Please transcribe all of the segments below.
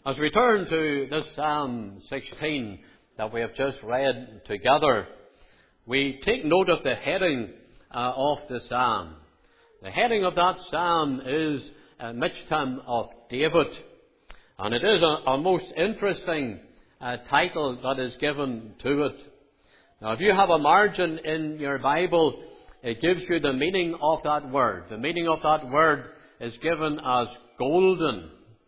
As we turn to this Psalm 16 that we have just read together, we take note of the heading of the Psalm. The heading of that Psalm is Michtam of David. And it is a most interesting title that is given to it. Now, if you have a margin in your Bible, it gives you the meaning of that word. The meaning of that word is given as golden.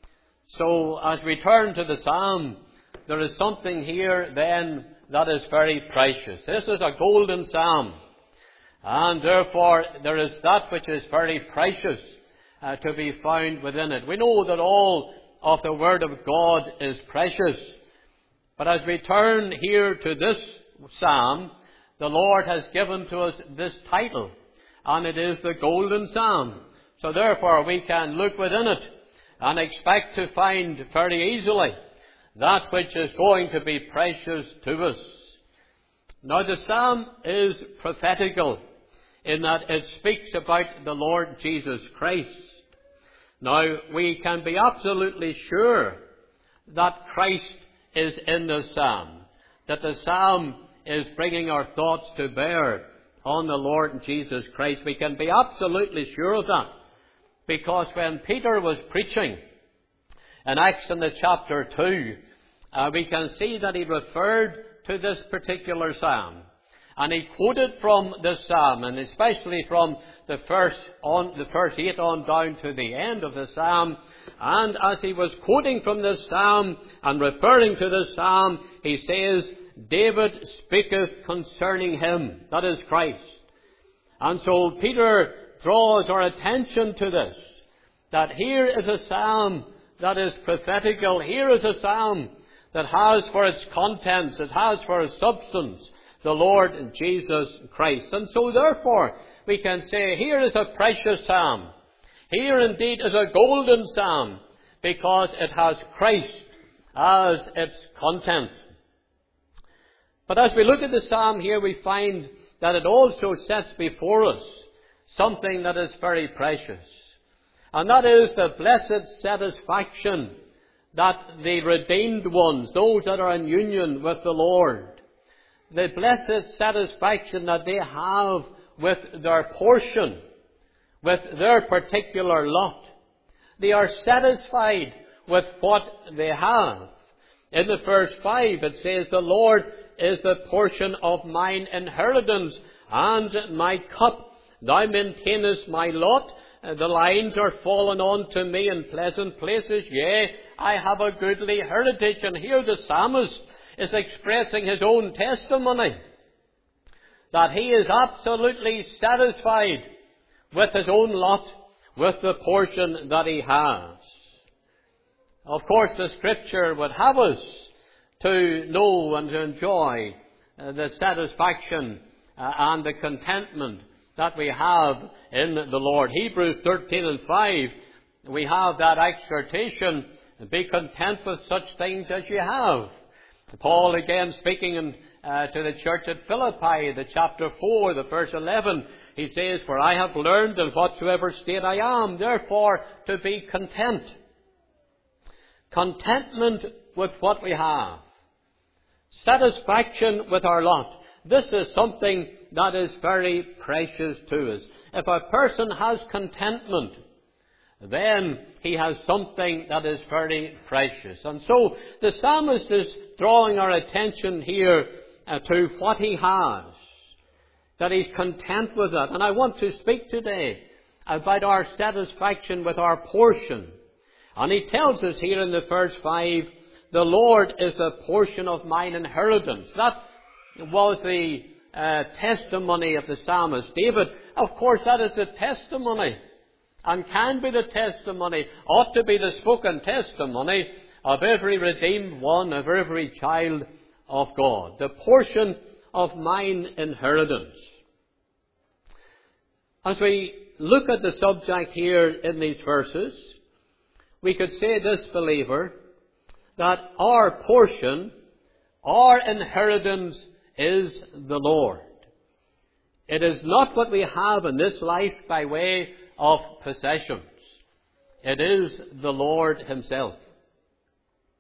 So, as we turn to the Psalm, there is something here then that is very precious. This is a golden Psalm. And therefore, there is that which is very precious to be found within it. We know that all of the Word of God is precious. But as we turn here to this Psalm, the Lord has given to us this title, and it is the Golden Psalm. So therefore we can look within it and expect to find very easily that which is going to be precious to us. Now the Psalm is prophetical in that it speaks about the Lord Jesus Christ. Now we can be absolutely sure that Christ is in the Psalm, that the Psalm is bringing our thoughts to bear on the Lord Jesus Christ. We can be absolutely sure of that, because when Peter was preaching in Acts in the chapter 2, we can see that he referred to this particular Psalm. And he quoted from this Psalm, and especially from the first 8 on down to the end of the Psalm. And as he was quoting from this Psalm and referring to this Psalm, he says, David speaketh concerning him, that is Christ. And so Peter draws our attention to this, that here is a Psalm that is prophetical. Here is a Psalm that has for its contents, it has for its substance, the Lord Jesus Christ. And so therefore we can say, here is a precious Psalm. Here indeed is a golden Psalm, because it has Christ as its content. But as we look at the Psalm here, we find that it also sets before us something that is very precious. And that is the blessed satisfaction that the redeemed ones, those that are in union with the Lord, the blessed satisfaction that they have with their portion, with their particular lot. They are satisfied with what they have. In the verse 5 it says, the Lord is the portion of mine inheritance and my cup. Thou maintainest my lot. The lines are fallen unto me in pleasant places. Yea, I have a goodly heritage. And here the psalmist is expressing his own testimony, that he is absolutely satisfied with his own lot, with the portion that he has. Of course, the Scripture would have us to know and to enjoy the satisfaction and the contentment that we have in the Lord. Hebrews 13 and 5, we have that exhortation, be content with such things as you have. Paul again speaking to the church at Philippi, the chapter 4, the verse 11, he says, for I have learned in whatsoever state I am, therefore to be content. Contentment with what we have. Satisfaction with our lot. This is something that is very precious to us. If a person has contentment, then he has something that is very precious. And so the psalmist is drawing our attention here to what he has, that he's content with that. And I want to speak today about our satisfaction with our portion. And he tells us here in the verse 5, the Lord is the portion of mine inheritance. That was the testimony of the psalmist David. Of course, that is the testimony, and can be the testimony, ought to be the spoken testimony of every redeemed one, of every child of God. The portion of mine inheritance. As we look at the subject here in these verses, we could say this, believer, that our portion, our inheritance is the Lord. It is not what we have in this life by way of possessions. It is the Lord Himself.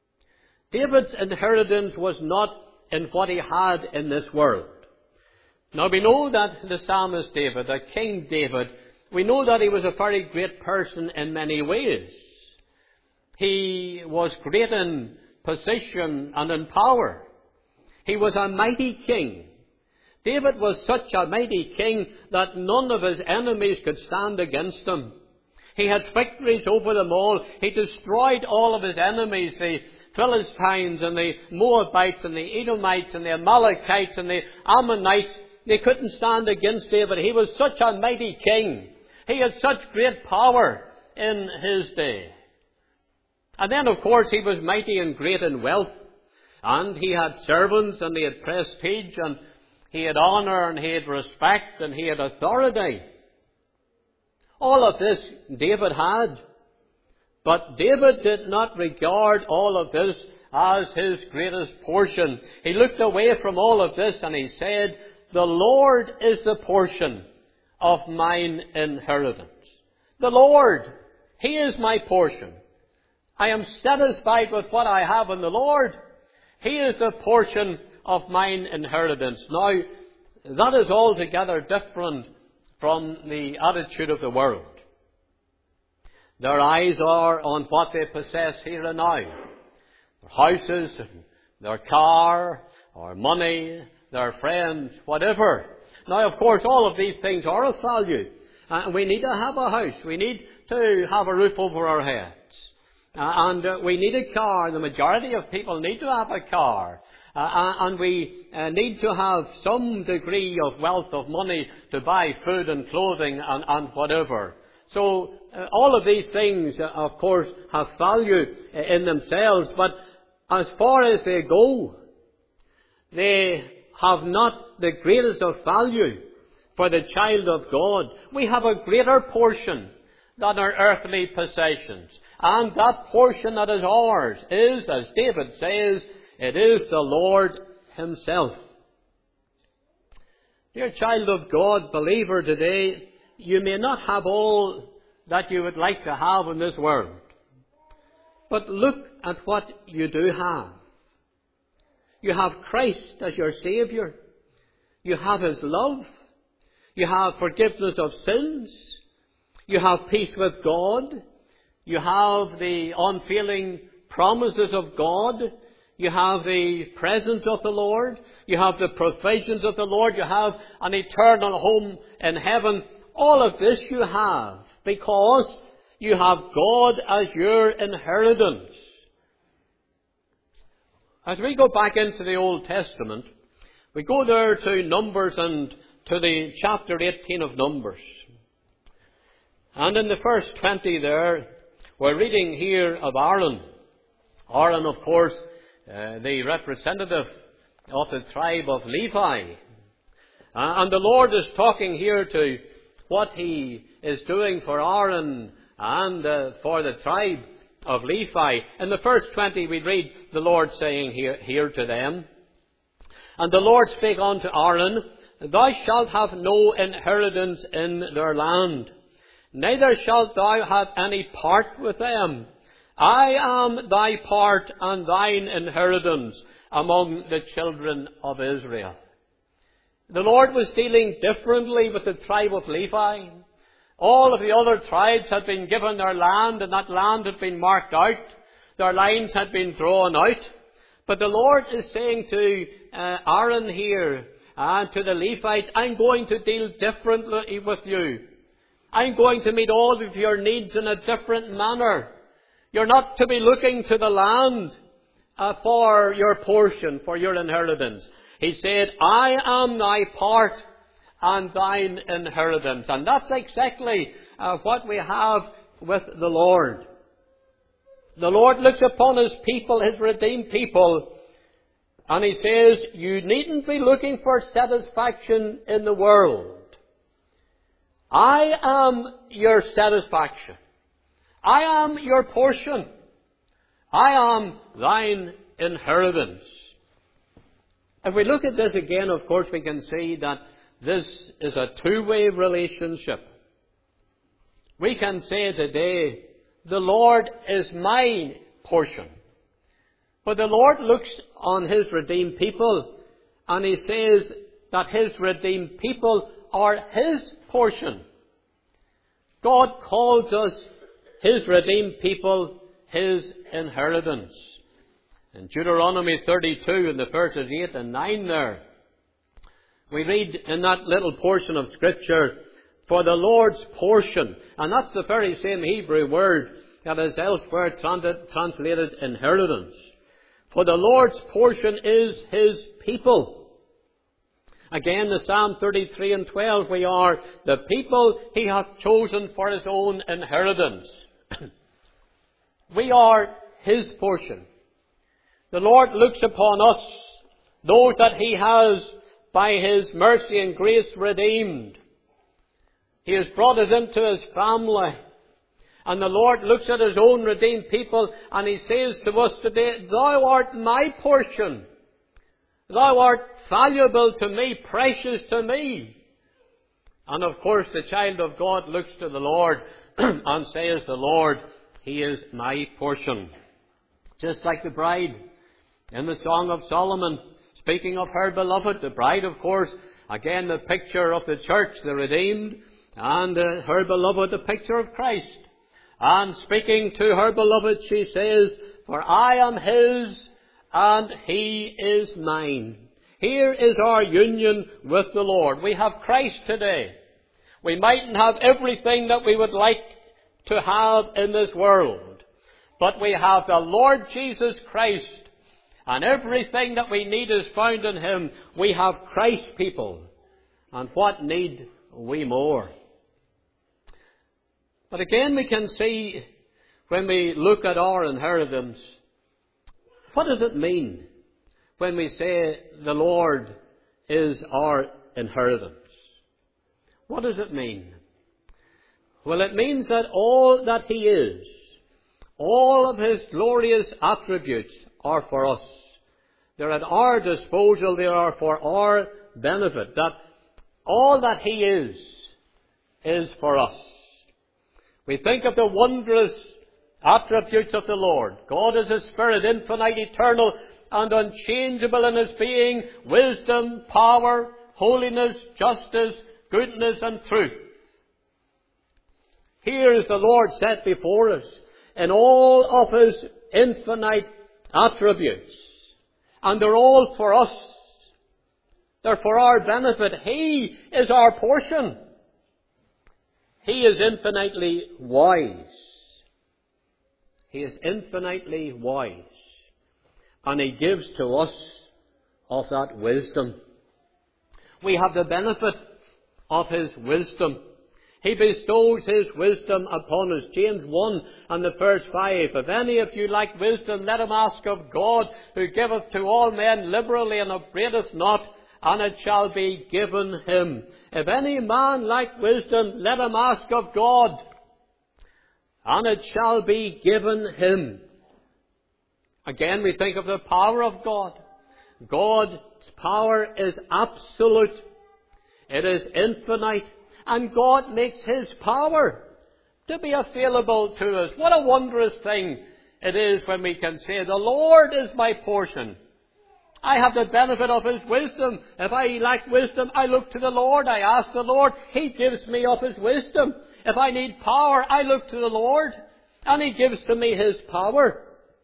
David's inheritance was not in what he had in this world. Now we know that the psalmist David, the King David, we know that he was a very great person in many ways. He was great in position and in power. He was a mighty king. David was such a mighty king that none of his enemies could stand against him. He had victories over them all. He destroyed all of his enemies, the Philistines and the Moabites and the Edomites and the Amalekites and the Ammonites. They couldn't stand against David. He was such a mighty king. He had such great power in his day. And then, of course, he was mighty and great in wealth. And he had servants and he had prestige and he had honour and he had respect and he had authority. All of this David had. But David did not regard all of this as his greatest portion. He looked away from all of this and he said, "The Lord is the portion of mine inheritance." The Lord, He is my portion. I am satisfied with what I have in the Lord. He is the portion of mine inheritance. Now, that is altogether different from the attitude of the world. Their eyes are on what they possess here and now. Their houses, their car, or money, their friends, whatever. Now, of course, all of these things are of value. We need to have a house. We need to have a roof over our heads. And we need a car. The majority of people need to have a car. And we need to have some degree of wealth of money to buy food and clothing and whatever. So all of these things, of course, have value in themselves. But as far as they go, they have not the greatest of value for the child of God. We have a greater portion than our earthly possessions. And that portion that is ours is, as David says, it is the Lord Himself. Dear child of God, believer today, you may not have all that you would like to have in this world. But look at what you do have. You have Christ as your Saviour. You have His love. You have forgiveness of sins. You have peace with God. You have the unfailing promises of God. You have the presence of the Lord. You have the provisions of the Lord. You have an eternal home in heaven. All of this you have because you have God as your inheritance. As we go back into the Old Testament, we go there to Numbers and to the chapter 18 of Numbers. And in the verse 20 there, we're reading here of Aaron. Aaron, of course, the representative of the tribe of Levi. And the Lord is talking here to what He is doing for Aaron and for the tribe of Levi. In the verse 20 we read the Lord saying here to them, "And the Lord spake unto Aaron, Thou shalt have no inheritance in their land, neither shalt thou have any part with them. I am thy part and thine inheritance among the children of Israel." The Lord was dealing differently with the tribe of Levi. All of the other tribes had been given their land, and that land had been marked out. Their lines had been drawn out. But the Lord is saying to Aaron here and to the Levites, I'm going to deal differently with you. I'm going to meet all of your needs in a different manner. You're not to be looking to the land for your portion, for your inheritance. He said, I am thy part and thine inheritance. And that's exactly what we have with the Lord. The Lord looks upon His people, His redeemed people, and He says, you needn't be looking for satisfaction in the world. I am your satisfaction. I am your portion. I am thine inheritance. If we look at this again, of course, we can see that this is a two-way relationship. We can say today, the Lord is my portion. But the Lord looks on His redeemed people, and He says that His redeemed people are His portion. God calls us His redeemed people, His inheritance. In Deuteronomy 32, in the verses 8 and 9 there, we read in that little portion of Scripture, for the Lord's portion, and that's the very same Hebrew word that is elsewhere translated inheritance. For the Lord's portion is His people. Again, the Psalm 33 and 12, we are the people He hath chosen for His own inheritance. We are His portion. The Lord looks upon us, those that He has by His mercy and grace redeemed. He has brought us into His family. And the Lord looks at His own redeemed people and He says to us today, Thou art my portion. Thou art valuable to me, precious to me. And of course the child of God looks to the Lord and says, The Lord, He is my portion. Just like the bride in the Song of Solomon, speaking of her beloved, the bride, of course, again the picture of the church, the redeemed, and her beloved, the picture of Christ. And speaking to her beloved, she says, For I am His, and He is mine. Here is our union with the Lord. We have Christ today. We mightn't have everything that we would like to have in this world, but we have the Lord Jesus Christ, and everything that we need is found in Him. We have Christ, people. And what need we more? But again, we can see, when we look at our inheritance, what does it mean when we say the Lord is our inheritance? What does it mean? Well, it means that all that He is, all of His glorious attributes are for us. They're at our disposal. They are for our benefit. That all that He is for us. We think of the wondrous attributes of the Lord. God is a Spirit, infinite, eternal, and unchangeable in His being, wisdom, power, holiness, justice, goodness, and truth. Here is the Lord set before us in all of His infinite attributes. And they're all for us. They're for our benefit. He is our portion. He is infinitely wise. He is infinitely wise. And He gives to us of that wisdom. We have the benefit of His wisdom. He bestows His wisdom upon us. James 1 and the verse 5. If any of you lack wisdom, let him ask of God, who giveth to all men liberally and upbraideth not, and it shall be given him. If any man lack wisdom, let him ask of God, and it shall be given him. Again, we think of the power of God. God's power is absolute. It is infinite. And God makes His power to be available to us. What a wondrous thing it is when we can say, The Lord is my portion. I have the benefit of His wisdom. If I lack wisdom, I look to the Lord. I ask the Lord. He gives me of His wisdom. If I need power, I look to the Lord, and He gives to me His power.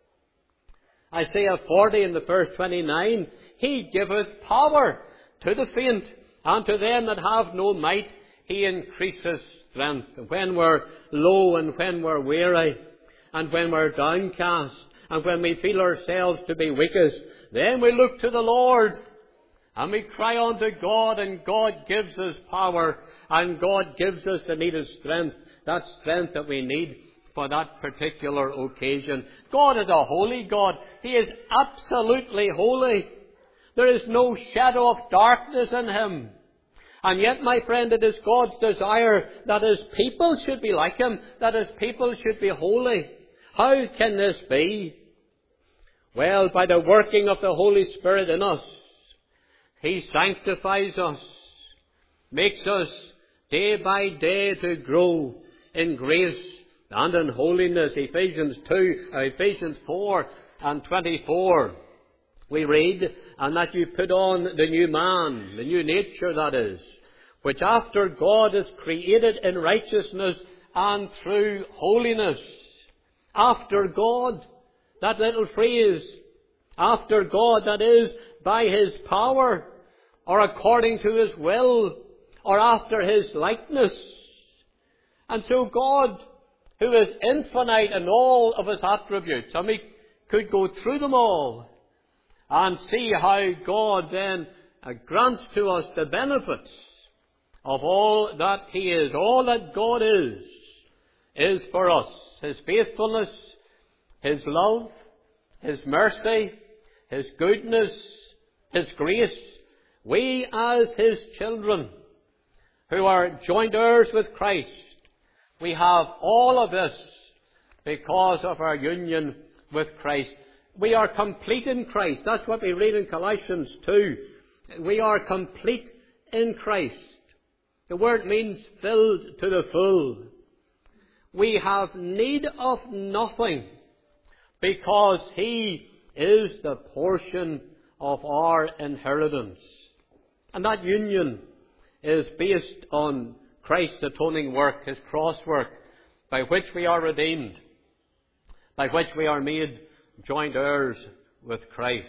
Isaiah 40 in the verse 29, He giveth power to the faint, and to them that have no might He increases strength. When we're low and when we're weary, and when we're downcast, and when we feel ourselves to be weakest, then we look to the Lord, and we cry unto God, and God gives us power, and God gives us the needed strength, that strength that we need for that particular occasion. God is a holy God. He is absolutely holy. There is no shadow of darkness in Him. And yet, my friend, it is God's desire that His people should be like Him, that His people should be holy. How can this be? Well, by the working of the Holy Spirit in us. He sanctifies us, makes us day by day to grow in grace and in holiness. Ephesians 4 and 24, we read, and that you put on the new man, the new nature that is, which after God is created in righteousness and through holiness. After God, that little phrase, after God, that is, by His power, or according to His will, or after His likeness. And so God, who is infinite in all of His attributes, and we could go through them all and see how God then grants to us the benefits of all that He is. All that God is for us. His faithfulness, His love, His mercy, His goodness, His grace. We as His children, who are joint heirs with Christ, we have all of this because of our union with Christ. We are complete in Christ. That's what we read in Colossians 2. We are complete in Christ. The word means filled to the full. We have need of nothing because He is the portion of our inheritance. And that union is based on Christ's atoning work, His cross work, by which we are redeemed, by which we are made joint heirs with Christ.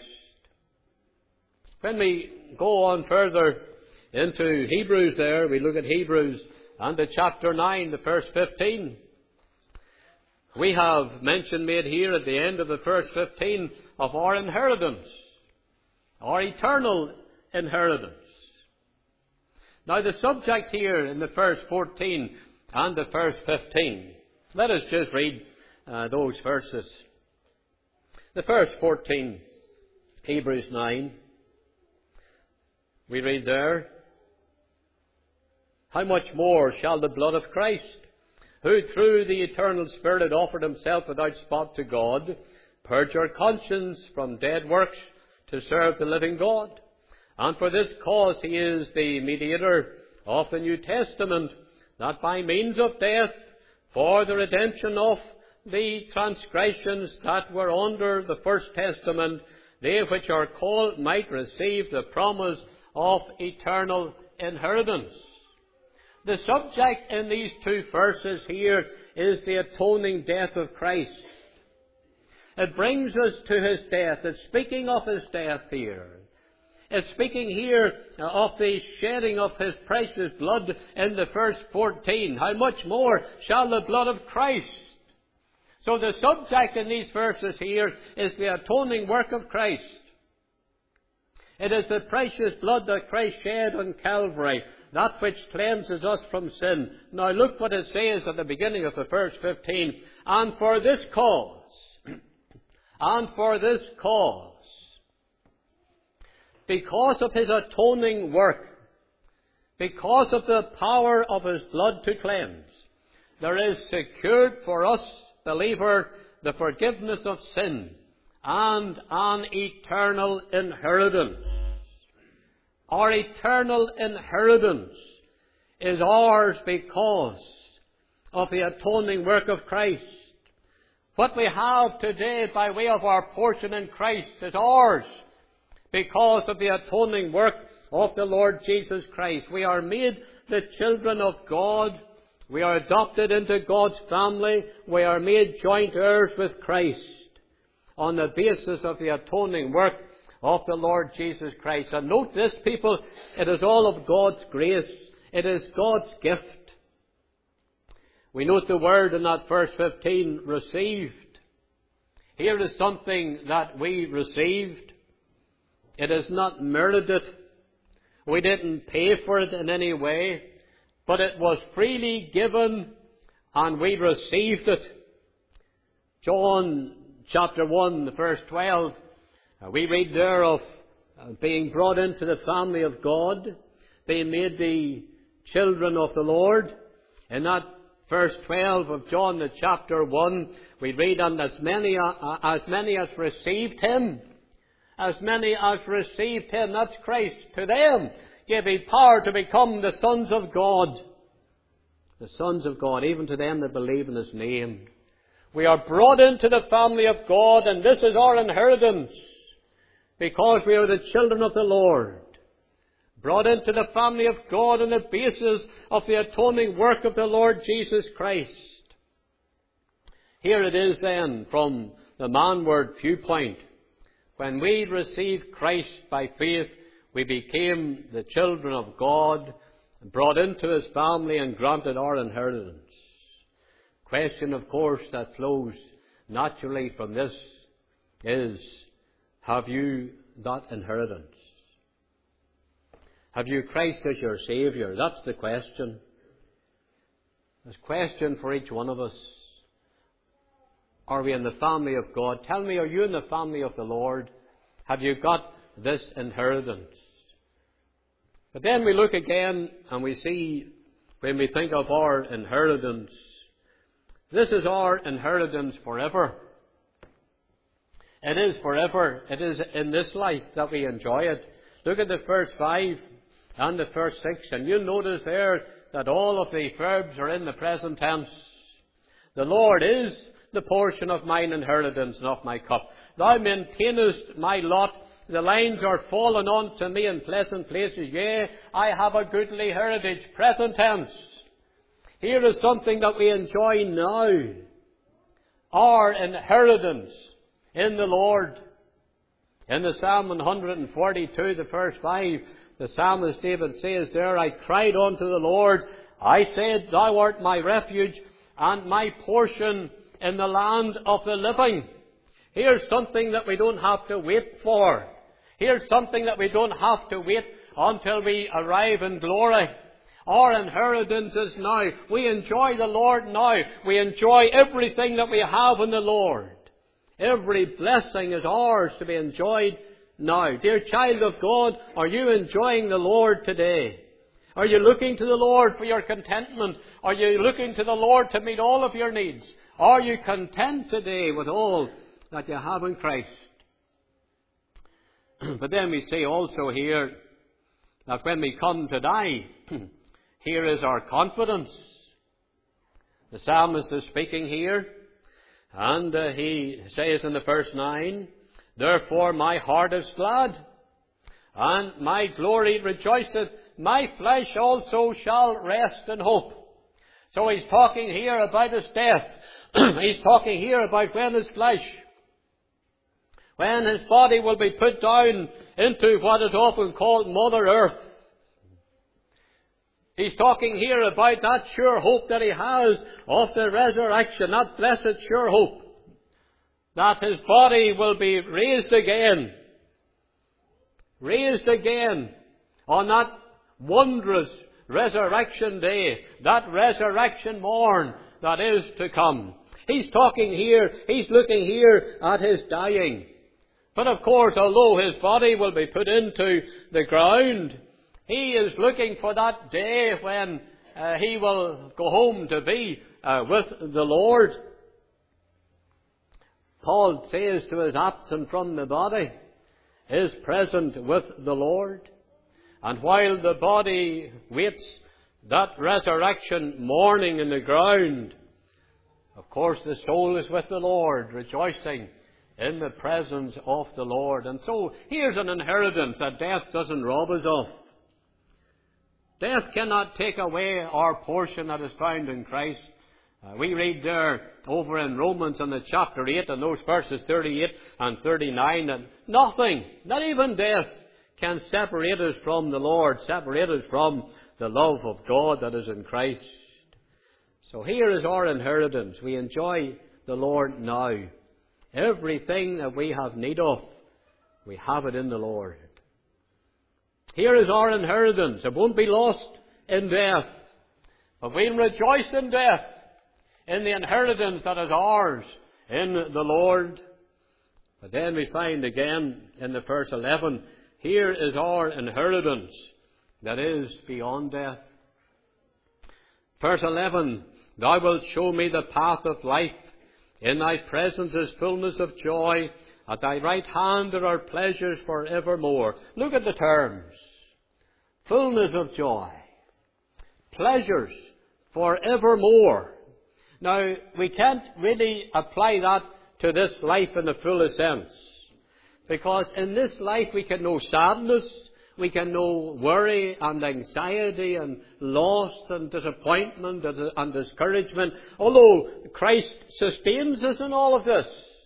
When we go on further into Hebrews there, we look at Hebrews and the chapter 9, the verse 15. We have mention made here at the end of the verse 15 of our inheritance, our eternal inheritance. Now the subject here in the verse 14 and the verse 15, let us just read those verses. The verse 14, Hebrews 9, we read there, how much more shall the blood of Christ, who through the eternal Spirit offered Himself without spot to God, purge your conscience from dead works to serve the living God? And for this cause He is the mediator of the New Testament, that by means of death, for the redemption of the transgressions that were under the first testament, they which are called might receive the promise of eternal inheritance. The subject in these two verses here is the atoning death of Christ. It brings us to His death. It's speaking of His death here. It's speaking here of the shedding of His precious blood in the verse 14. How much more shall the blood of Christ? So the subject in these verses here is the atoning work of Christ. It is the precious blood that Christ shed on Calvary, that which cleanses us from sin. Now look what it says at the beginning of the verse 15. And for this cause, because of His atoning work, because of the power of His blood to cleanse, there is secured for us, believer, the forgiveness of sin and an eternal inheritance. Our eternal inheritance is ours because of the atoning work of Christ. What we have today by way of our portion in Christ is ours because of the atoning work of the Lord Jesus Christ. We are made the children of God. We are adopted into God's family. We are made joint heirs with Christ on the basis of the atoning work of the Lord Jesus Christ. And note this, people, it is all of God's grace. It is God's gift. We note the word in that verse 15, received. Here is something that we received. It is not merited. We didn't pay for it in any way, but it was freely given and we received it. John chapter 1, verse 12, we read there of being brought into the family of God, being made the children of the Lord. In that verse 12 of John the chapter 1, we read, and as many as received Him, that's Christ, to them gave He power to become the sons of God. The sons of God, even to them that believe in His name. We are brought into the family of God, and this is our inheritance, because we are the children of the Lord. Brought into the family of God on the basis of the atoning work of the Lord Jesus Christ. Here it is then, from the manward viewpoint. When we received Christ by faith, we became the children of God, brought into His family and granted our inheritance. Question, of course, that flows naturally from this is, have you that inheritance? Have you Christ as your Saviour? That's the question. This question for each one of us. Are we in the family of God? Tell me, are you in the family of the Lord? Have you got this inheritance? But then we look again and we see, when we think of our inheritance, this is our inheritance forever. It is forever. It is in this life that we enjoy it. Look at the first 5 and the first 6, and you'll notice there that all of the verbs are in the present tense. The Lord is the portion of mine inheritance and of my cup. Thou maintainest my lot. The lines are fallen unto me in pleasant places. Yea, I have a goodly heritage. Present tense. Here is something that we enjoy now. Our inheritance in the Lord. In the Psalm 142, the first 5, the psalmist David says there, I cried unto the Lord. I said, Thou art my refuge and my portion in the land of the living. Here's something that we don't have to wait for. Here's something that we don't have to wait until we arrive in glory. Our inheritance is now. We enjoy the Lord now. We enjoy everything that we have in the Lord. Every blessing is ours to be enjoyed now. Dear child of God, are you enjoying the Lord today? Are you looking to the Lord for your contentment? Are you looking to the Lord to meet all of your needs? Are you content today with all that you have in Christ? But then we say also here that when we come to die, here is our confidence. The psalmist is speaking here, and he says in the verse 9, Therefore my heart is glad, and my glory rejoiceth. My flesh also shall rest in hope. So he's talking here about his death. He's talking here about when his flesh, when his body will be put down into what is often called Mother Earth. He's talking here about that sure hope that he has of the resurrection, that blessed sure hope, that his body will be raised again on that wondrous resurrection day, that resurrection morn that is to come. He's talking here, he's looking here at his dying. But of course, although his body will be put into the ground, he is looking for that day when he will go home to be with the Lord. Paul says to his absent from the body is present with the Lord. And while the body waits that resurrection morning in the ground, of course the soul is with the Lord, rejoicing in the presence of the Lord. And so here's an inheritance that death doesn't rob us of. Death cannot take away our portion that is found in Christ. We read there over in Romans in the chapter 8 and those verses 38 and 39 that nothing, not even death, can separate us from the Lord, separate us from the love of God that is in Christ. So here is our inheritance. We enjoy the Lord now. Everything that we have need of, we have it in the Lord. Here is our inheritance. It won't be lost in death. But we'll rejoice in death, in the inheritance that is ours in the Lord. But then we find again in the verse 11, here is our inheritance that is beyond death. Verse 11, Thou wilt show me the path of life. In thy presence is fullness of joy. At thy right hand there are pleasures for evermore. Look at the terms. Fullness of joy. Pleasures for evermore. Now, we can't really apply that to this life in the fullest sense. Because in this life we can know sadness, we can know worry and anxiety and loss and disappointment and discouragement. Although Christ sustains us in all of this.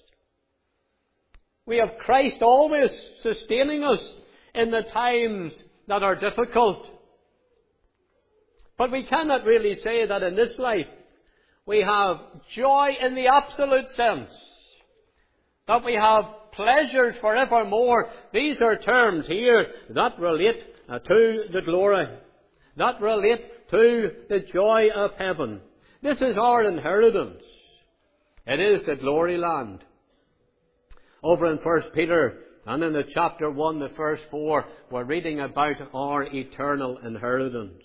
We have Christ always sustaining us in the times that are difficult. But we cannot really say that in this life we have joy in the absolute sense. That we have pleasures forevermore. These are terms here that relate to the glory. That relate to the joy of heaven. This is our inheritance. It is the glory land. Over in 1 Peter and in the chapter 1, the verse 4, we're reading about our eternal inheritance.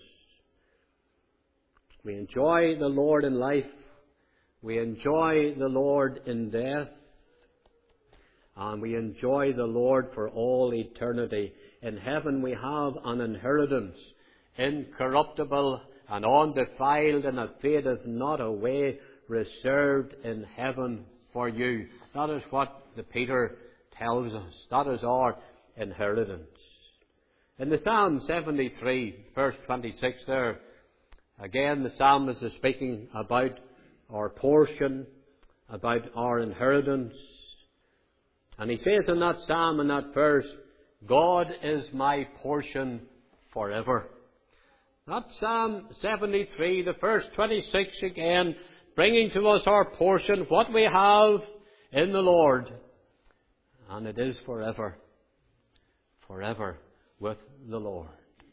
We enjoy the Lord in life. We enjoy the Lord in death. And we enjoy the Lord for all eternity. In heaven we have an inheritance, incorruptible and undefiled, and it fadeth not away, reserved in heaven for you. That is what the Peter tells us. That is our inheritance. In the Psalm 73, verse 26 there, again the psalmist is speaking about our portion, about our inheritance. And he says in that psalm, in that verse, God is my portion forever. That Psalm 73, the verse 26 again, bringing to us our portion, what we have in the Lord. And it is forever. Forever with the Lord.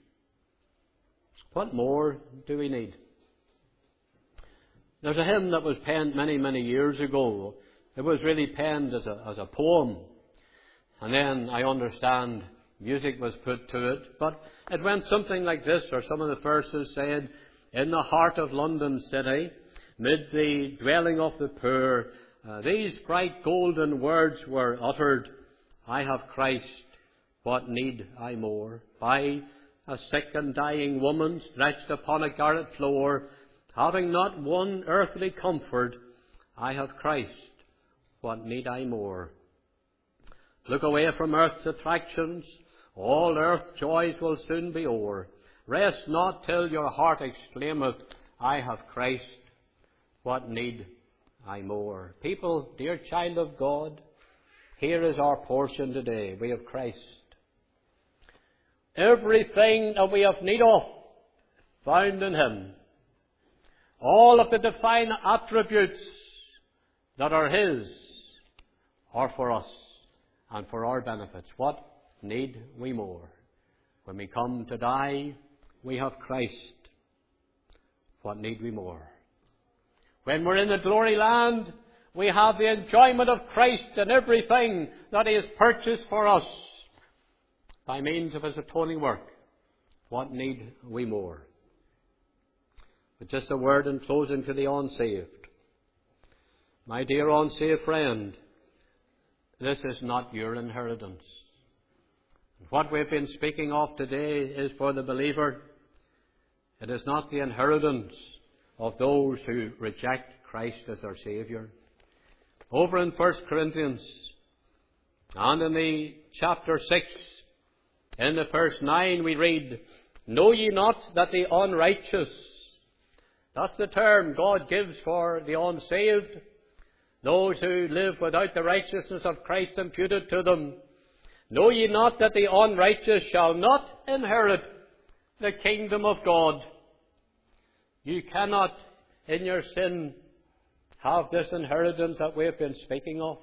What more do we need? There's a hymn that was penned many, many years ago. It was really penned as a poem. And then, I understand, music was put to it. But it went something like this, or some of the verses said, in the heart of London city, mid the dwelling of the poor, these bright golden words were uttered, I have Christ, what need I more? By a sick and dying woman stretched upon a garret floor, having not one earthly comfort, I have Christ, what need I more? Look away from earth's attractions, all earth's joys will soon be o'er. Rest not till your heart exclaimeth, I have Christ, what need I more? People, dear child of God, here is our portion today. We have Christ. Everything that we have need of, found in Him. All of the divine attributes that are His are for us and for our benefits. What need we more? When we come to die, we have Christ. What need we more? When we're in the glory land, we have the enjoyment of Christ and everything that He has purchased for us by means of His atoning work. What need we more? But just a word in closing to the unsaved. My dear unsaved friend, this is not your inheritance. What we've been speaking of today is for the believer. It is not the inheritance of those who reject Christ as their Saviour. Over in 1 Corinthians and in the chapter 6, in the verse 9 we read, Know ye not that the unrighteous, that's the term God gives for the unsaved, those who live without the righteousness of Christ imputed to them, know ye not that the unrighteous shall not inherit the kingdom of God? You cannot, in your sin, have this inheritance that we have been speaking of.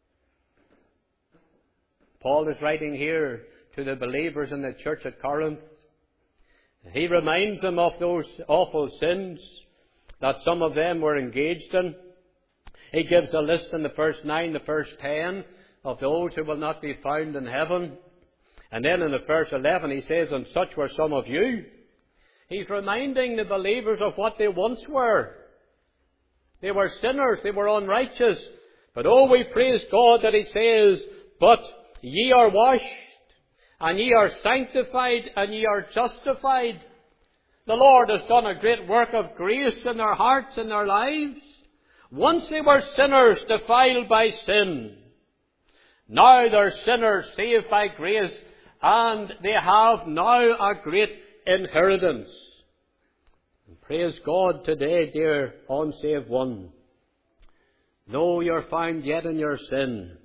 Paul is writing here to the believers in the church at Corinth. He reminds them of those awful sins that some of them were engaged in. He gives a list in the verse 9, the verse 10 of those who will not be found in heaven. And then in the verse 11 he says, And such were some of you. He's reminding the believers of what they once were. They were sinners, they were unrighteous. But oh, we praise God that He says, But ye are washed, and ye are sanctified, and ye are justified. The Lord has done a great work of grace in their hearts and their lives. Once they were sinners defiled by sin. Now they're sinners saved by grace, and they have now a great inheritance. And praise God today, dear unsaved one. Though you're found yet in your sin,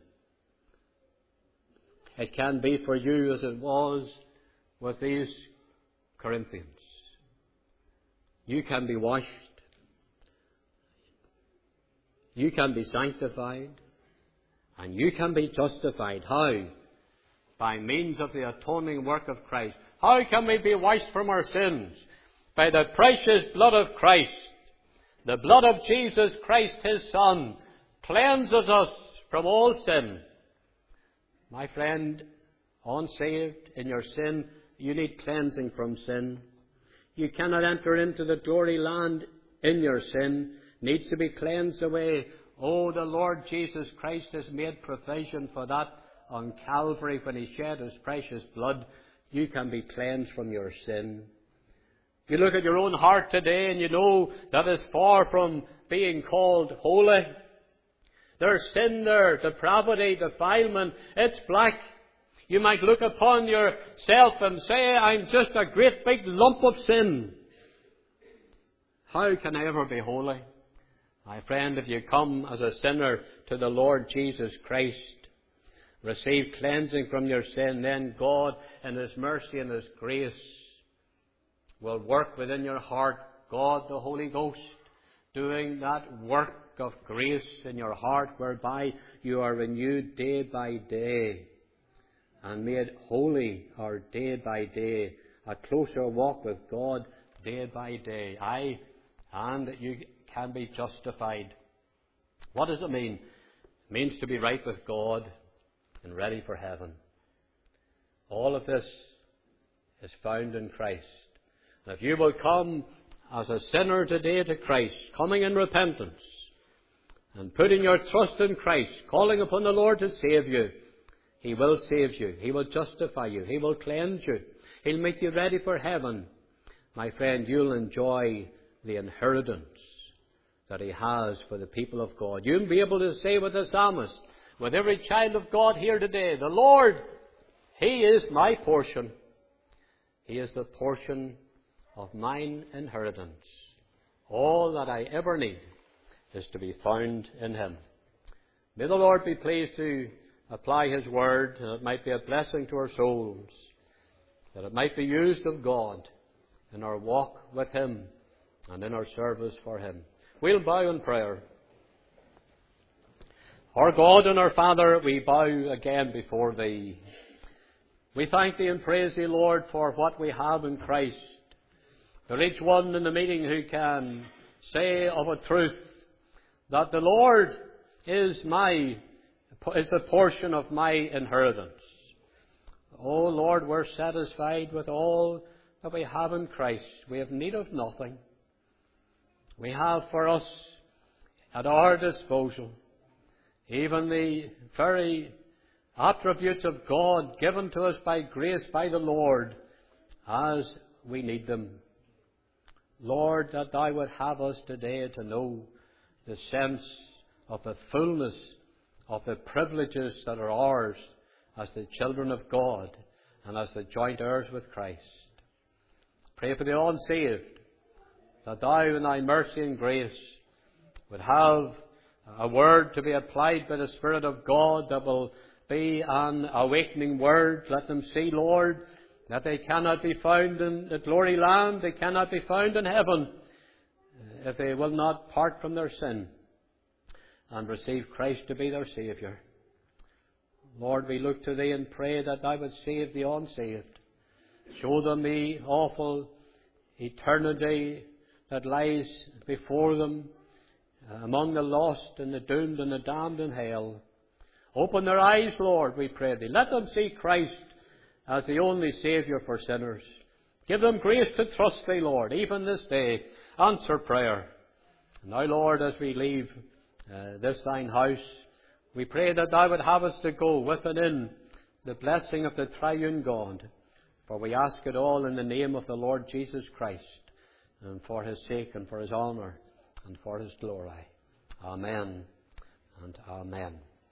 it can be for you as it was with these Corinthians. You can be washed. You can be sanctified. And you can be justified. How? By means of the atoning work of Christ. How can we be washed from our sins? By the precious blood of Christ. The blood of Jesus Christ, His Son, cleanses us from all sin. My friend, unsaved, in your sin, you need cleansing from sin. You cannot enter into the glory land in your sin. Needs to be cleansed away. Oh, the Lord Jesus Christ has made provision for that on Calvary when He shed His precious blood. You can be cleansed from your sin. You look at your own heart today and you know that is far from being called holy. There's sin there, depravity, defilement. It's black. You might look upon yourself and say, I'm just a great big lump of sin. How can I ever be holy? My friend, if you come as a sinner to the Lord Jesus Christ, receive cleansing from your sin, then God in His mercy and His grace will work within your heart, God the Holy Ghost, doing that work of grace in your heart whereby you are renewed day by day and made holy or day by day, a closer walk with God day by day. And you can be justified. What does it mean? It means to be right with God and ready for heaven. All of this is found in Christ. And if you will come as a sinner today to Christ, coming in repentance and putting your trust in Christ, calling upon the Lord to save you, He will save you. He will justify you. He will cleanse you. He'll make you ready for heaven. My friend, you'll enjoy the inheritance that He has for the people of God. You'll be able to say with the psalmist, with every child of God here today, the Lord, He is my portion. He is the portion of mine inheritance. All that I ever need is to be found in Him. May the Lord be pleased to apply His word, that it might be a blessing to our souls, that it might be used of God in our walk with Him and in our service for Him. We'll bow in prayer. Our God and our Father, we bow again before Thee. We thank Thee and praise Thee, Lord, for what we have in Christ. For each one in the meeting who can say of a truth that the Lord is the portion of my inheritance. Oh Lord, we're satisfied with all that we have in Christ. We have need of nothing. We have for us at our disposal even the very attributes of God given to us by grace by the Lord as we need them. Lord, that Thou would have us today to know the sense of the fullness of the privileges that are ours as the children of God and as the joint heirs with Christ. Pray for the unsaved, that Thou in Thy mercy and grace would have a word to be applied by the Spirit of God that will be an awakening word. Let them see, Lord, that they cannot be found in the glory land, they cannot be found in heaven if they will not part from their sin and receive Christ to be their Saviour. Lord, we look to Thee and pray that Thou would save the unsaved. Show them the awful eternity that lies before them among the lost and the doomed and the damned in hell. Open their eyes, Lord, we pray Thee. Let them see Christ as the only Saviour for sinners. Give them grace to trust Thee, Lord, even this day. Answer prayer. Now, Lord, as we leave this Thine house, we pray that Thou would have us to go with and in the blessing of the triune God. For we ask it all in the name of the Lord Jesus Christ, and for His sake and for His honour and for His glory. Amen and amen.